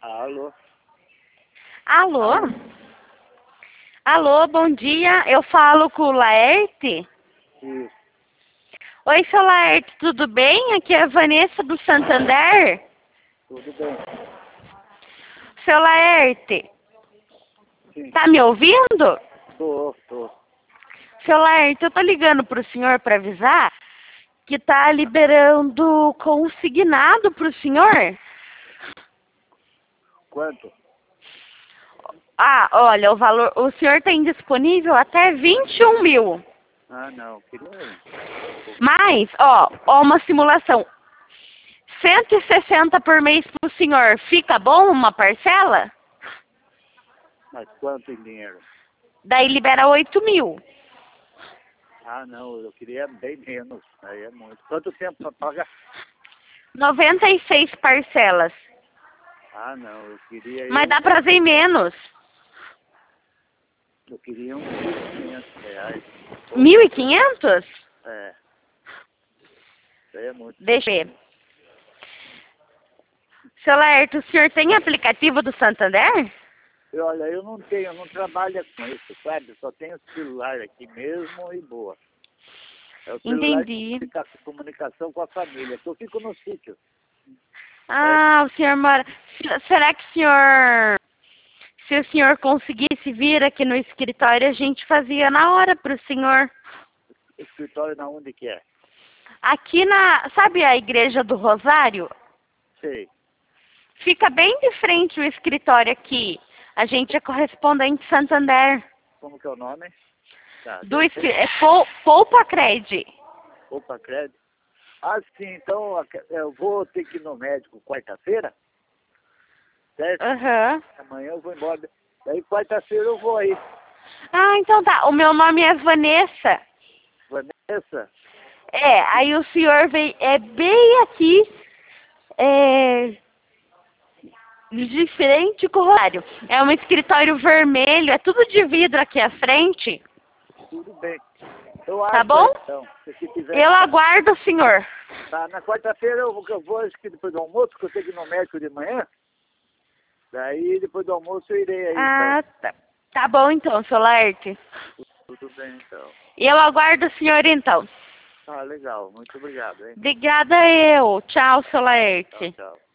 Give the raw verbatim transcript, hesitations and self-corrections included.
Alô? Alô? Alô, bom dia. Eu falo com o Laerte. Isso. Oi, seu Laerte, tudo bem? Aqui é a Vanessa do Santander. Tudo bem? Seu Laerte, Sim. tá me ouvindo? Tô, tô. Seu Laerte, eu tô ligando pro senhor para avisar que tá liberando consignado pro senhor. Quanto? Ah, olha, o valor, o senhor tem disponível até vinte e um mil. Ah, não. Queria um. Mas, ó, ó uma simulação. cento e sessenta por mês pro senhor. Fica bom uma parcela? Mas quanto em dinheiro? Daí libera oito mil. Ah, não. Eu queria bem menos. Aí é muito. Quanto tempo pra pagar? noventa e seis parcelas. Ah, não. Eu queria Mas eu. dá pra fazer menos. Eu queria uns mil e quinhentos reais. mil e quinhentos? É. Isso aí é muito. Deixa eu ver. Seu Laerte, o senhor tem aplicativo do Santander? E olha, eu não tenho, eu não trabalho com isso, sabe? Eu só tenho celular aqui mesmo e boa. É o celular de Entendi. comunica- comunicação com a família, que eu fico no sítio. Ah, o senhor mora... Se- Será que o senhor... Se o senhor conseguisse vir aqui no escritório, a gente fazia na hora pro senhor. Escritório na onde que é? Aqui na... Sabe a Igreja do Rosário? Sei. Fica bem de frente o escritório aqui. A gente é correspondente Santander. Como que é o nome? Tá, Do deve escri... ser. É Pou- Poupa Cred. Opa, crédito. Ah, sim, então a- eu vou ter que ir no médico quarta-feira, certo? Aham. Amanhã eu vou embora. Daí quarta-feira eu vou aí. Ah, então tá. O meu nome é Vanessa. Vanessa? É, aí o senhor vem... É bem aqui. É... De frente com o Rosário. É um escritório vermelho. É tudo de vidro aqui à frente. Tudo bem. Eu Tá acho bom? aí, então. Se quiser. Eu aguardo o senhor. Tá, na quarta-feira eu, vou- eu vou, acho que depois do almoço, que eu tenho que ir no médico de manhã. Daí depois do almoço eu irei aí, então. Ah, tá. Tá bom então, seu Laerte. Tudo bem, então. Eu aguardo o senhor então. Ah, legal. Muito obrigado, hein? Obrigada eu. Tchau, seu Tchau, Laerte. tchau.